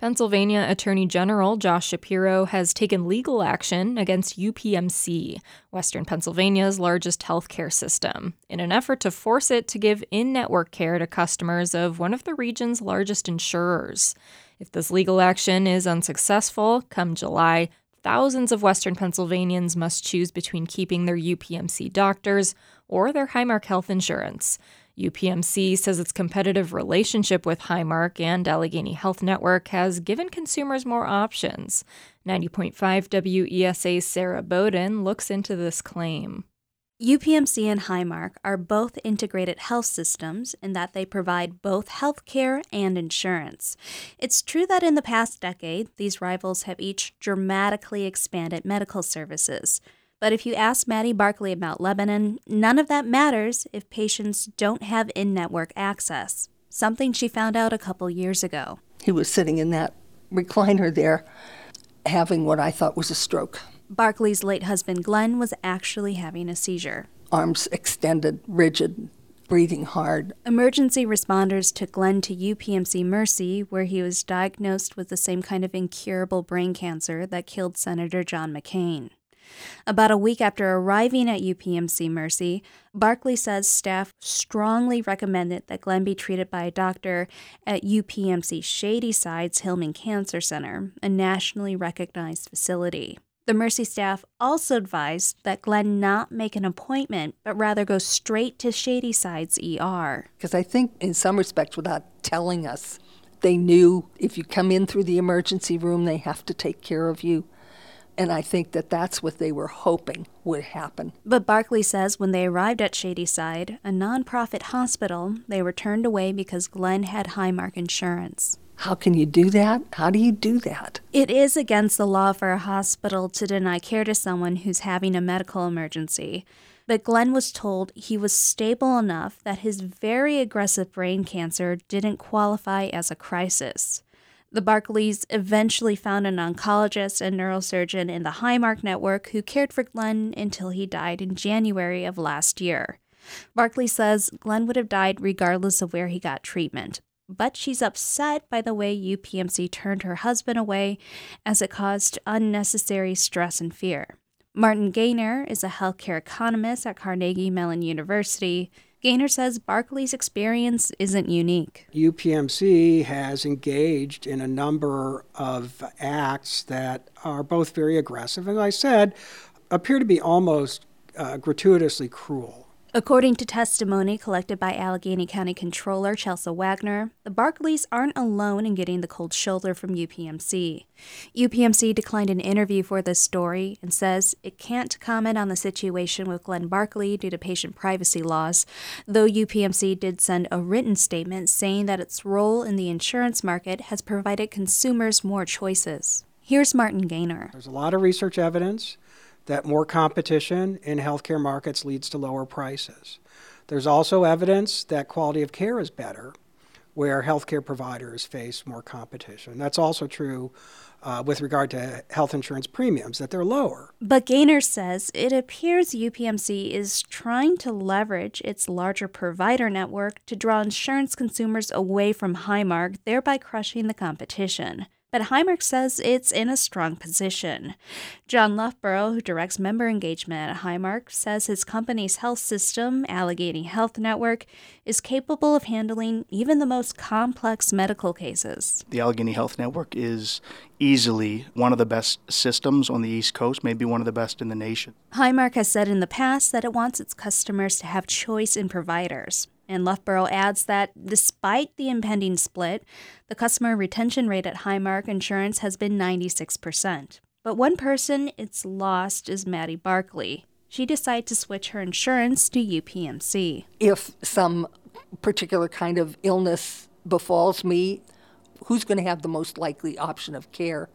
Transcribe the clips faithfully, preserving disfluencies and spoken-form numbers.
Pennsylvania Attorney General Josh Shapiro has taken legal action against U P M C, Western Pennsylvania's largest healthcare system, in an effort to force it to give in-network care to customers of one of the region's largest insurers. If this legal action is unsuccessful, come July, thousands of Western Pennsylvanians must choose between keeping their U P M C doctors or their Highmark health insurance. U P M C says its competitive relationship with Highmark and Allegheny Health Network has given consumers more options. ninety point five W E S A's Sarah Bowden looks into this claim. U P M C and Highmark are both integrated health systems in that they provide both health care and insurance. It's true that in the past decade, these rivals have each dramatically expanded medical services. But if you ask Maddie Barkley about Lebanon, none of that matters if patients don't have in-network access, something she found out a couple years ago. He was sitting in that recliner there, having what I thought was a stroke. Barkley's late husband, Glenn, was actually having a seizure. Arms extended, rigid, breathing hard. Emergency responders took Glenn to U P M C Mercy, where he was diagnosed with the same kind of incurable brain cancer that killed Senator John McCain. About a week after arriving at U P M C Mercy, Barkley says staff strongly recommended that Glenn be treated by a doctor at U P M C Shadyside's Hillman Cancer Center, a nationally recognized facility. The Mercy staff also advised that Glenn not make an appointment, but rather go straight to Shadyside's E R. Because I think, in some respects, without telling us, they knew if you come in through the emergency room, they have to take care of you. And I think that that's what they were hoping would happen. But Barkley says when they arrived at Shadyside, a nonprofit hospital, they were turned away because Glenn had Highmark insurance. How can you do that? How do you do that? It is against the law for a hospital to deny care to someone who's having a medical emergency. But Glenn was told he was stable enough that his very aggressive brain cancer didn't qualify as a crisis. The Barkleys eventually found an oncologist and neurosurgeon in the Highmark network who cared for Glenn until he died in January of last year. Barkley says Glenn would have died regardless of where he got treatment, but she's upset by the way U P M C turned her husband away as it caused unnecessary stress and fear. Martin Gaynor is a healthcare economist at Carnegie Mellon University. Gaynor says Barkley's experience isn't unique. U P M C has engaged in a number of acts that are both very aggressive and, as I said, appear to be almost uh, gratuitously cruel. According to testimony collected by Allegheny County Controller Chelsea Wagner, the Barkleys aren't alone in getting the cold shoulder from U P M C. U P M C declined an interview for this story and says it can't comment on the situation with Glenn Barkley due to patient privacy laws, though U P M C did send a written statement saying that its role in the insurance market has provided consumers more choices. Here's Martin Gaynor. There's a lot of research evidence that more competition in healthcare markets leads to lower prices. There's also evidence that quality of care is better where healthcare providers face more competition. That's also true uh, with regard to health insurance premiums, that they're lower. But Gaynor says it appears U P M C is trying to leverage its larger provider network to draw insurance consumers away from Highmark, thereby crushing the competition. But Highmark says it's in a strong position. John Loughborough, who directs member engagement at Highmark, says his company's health system, Allegheny Health Network, is capable of handling even the most complex medical cases. The Allegheny Health Network is easily one of the best systems on the East Coast, maybe one of the best in the nation. Highmark has said in the past that it wants its customers to have choice in providers. And Loughborough adds that despite the impending split, the customer retention rate at Highmark Insurance has been ninety-six percent. But one person it's lost is Maddie Barkley. She decided to switch her insurance to U P M C. If some particular kind of illness befalls me, who's going to have the most likely option of care?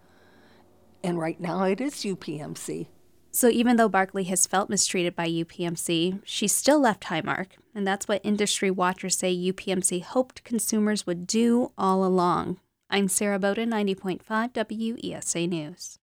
And right now it is U P M C. So even though Barkley has felt mistreated by U P M C, she still left Highmark, and that's what industry watchers say U P M C hoped consumers would do all along. I'm Sarah Bowden, ninety point five W E S A News.